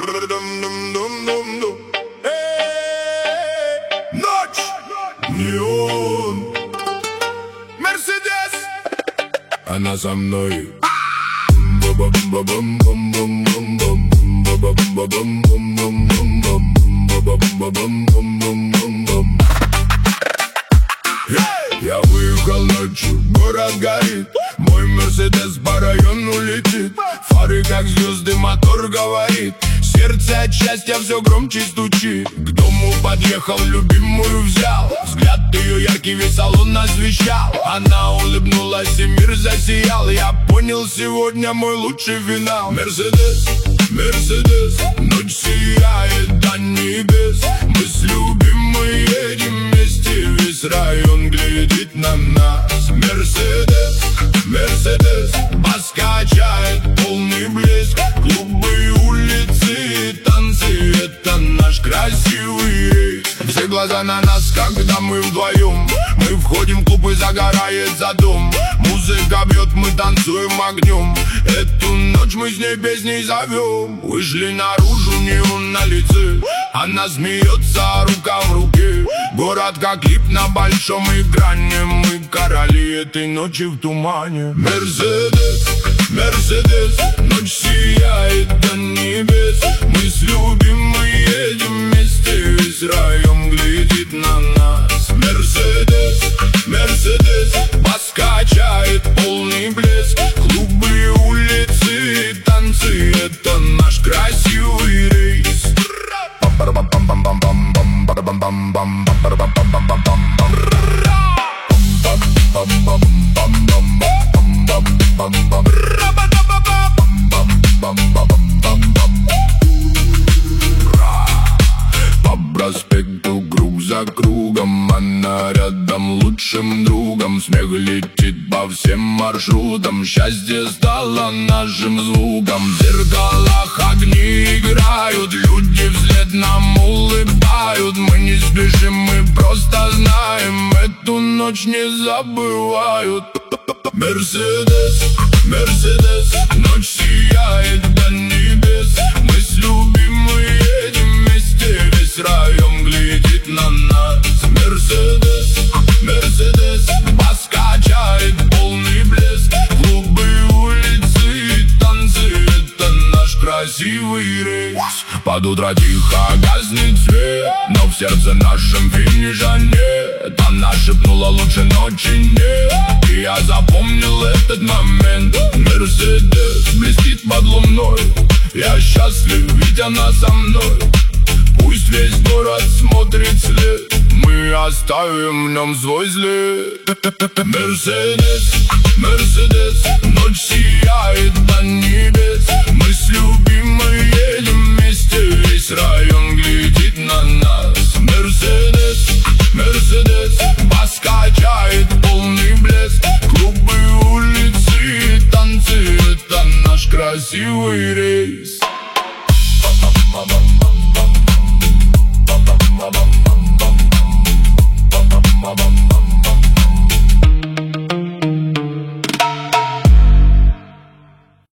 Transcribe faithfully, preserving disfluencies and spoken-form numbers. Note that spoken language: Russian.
Ночь, неон, Мерседес, она со мной. Я выехал ночью, город горит, мой Мерседес по району летит. Фары как звезды, мотор говорит, сердце от счастья все громче стучит. К дому подъехал, любимую взял, взгляд ее яркий весь салон освещал. Она улыбнулась и мир засиял. Я понял, сегодня мой лучший финал. Мерседес, Мерседес, ночь сияет до небес. Мы с любимой едем вместе, весь район глядит на нас. Мерседес, Мерседес, бас качает полный блеск. Клубы, улицы, танцы, это наш красивый рейс. Все глаза на нас, когда мы вдвоем. Мы входим в клуб и загорается дом. Музыка бьет, мы танцуем огнем. Эту ночь мы с ней песней зовем. Вышли наружу, неон на лице. Она смеется, рука в руке. Город как клип на большом экране. Мы короли этой ночи в тумане. Мерседес, Мерседес, ночь сияет до небес. Мы с любимой едем вместе, весь район глядит на нас. Мерседес, Мерседес, бас качает полный блеск. Клубы, улицы, танцы, это наш красивый рейс. По проспекту круг за кругом, она рядом лучшим другом. Смех летит по всем маршрутам, счастье стало нашим звуком. В зеркалах огни играют, люди вслед нам улыбают. Мы не спешим, мы просто знаем, эту ночь не забывают. Мерседес, Мерседес, ночь сияет до небес. Мы с любимой едем вместе, весь район глядит на нас. Мерседес, Мерседес, бас качает полный блеск. Клубы, улицы, танцы, это наш красивый рейс. Под утро тихо гаснет свет, но в сердце нашем финиша нет. Она шепнула, лучше ночи нет, и я запомнил этот момент. Мерседес блестит под луной, я счастлив, ведь она со мной. Пусть весь город смотрит след, мы оставим в нем свой след. Мерседес, Мерседес, ночь сияет до небес. Мы с любимой едем вместе, весь район